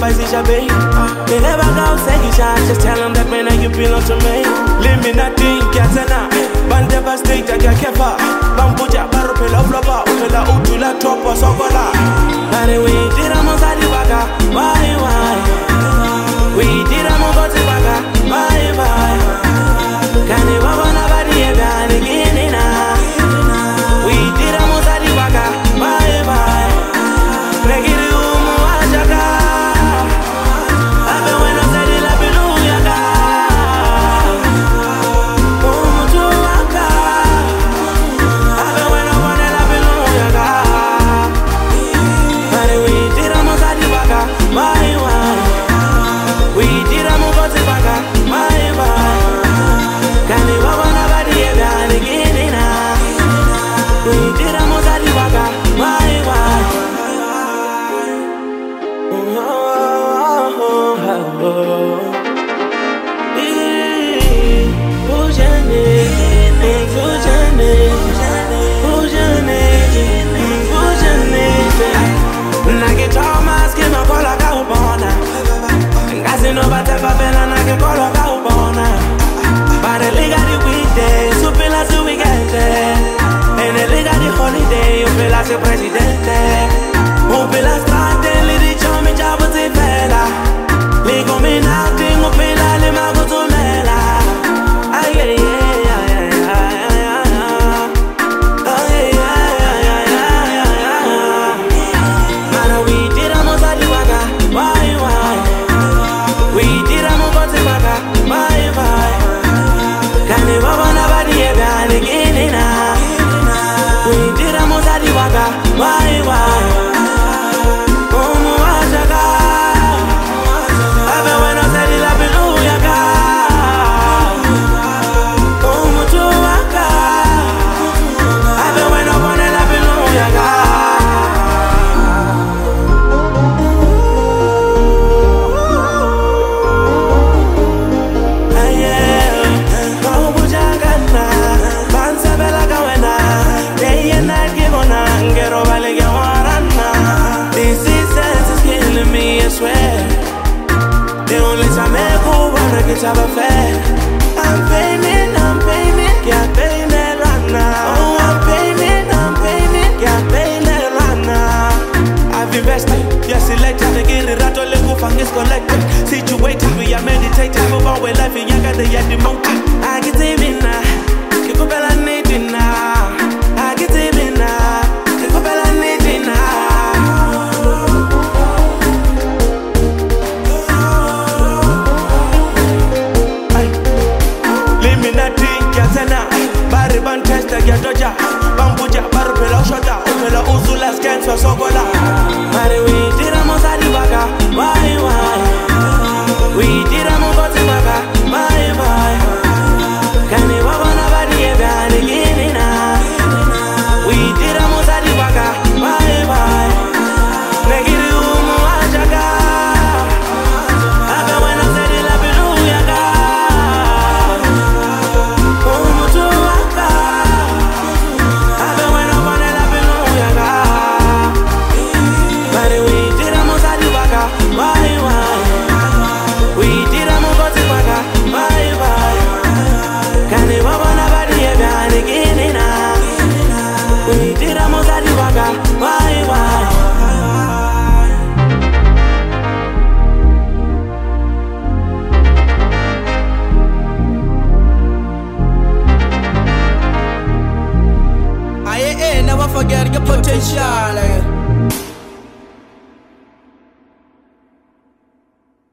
spicy champagne. They never go say just tell them that man you belong to me. Leave me nothing, Katana. Ban devastator, Kefa. Bambuja, Baropela, Flaba, Upela, Utula, Topa, Sokola. And we did a Mozadi Baga, why? We did a Mogoti Baga, why? Can you have another again? We did a Mozadi Baga, why? Negiri Umu Ajaga. I've been when I said it, I've been Uyaga. Umu Tuaka. I've been when I wanted, I've been Uyaga. But we did a Mozadi Baga, why? We did a Mozadi Baga, why? Can you have another again? We did a Mozadi Baga, why? Presidente, un pela strade, li diciamo già potevi fela. Li combinati, un pela le mago tu mela. Ay, ay, ay, ay, ay, ay, ay. Mana we did a Mozadi Baga, why? We did a Mozadi Baga, why? Can you have another again? We did a Mozadi Baga, why? Umu Ajaga. I've been when I said it, I've been Uyaga. Umu Tuaka. I've been when I wanted, I've been Uyaga. The only time I go wanna get have a fair. I'm painting, can't paint it right now. Oh, I'm painting, can't paint it right now. I've invested, yes, selected, again, the rattle level fungus collected. Situated, we are meditating, move on with life, and you got the yet mountain. I get even now, keep up a need now. I get even now, keep up a need now. Bambuja, Baropela, Shota, Upela, Uzula, Scans for Sokola. But we did a Mozadi Baga, why?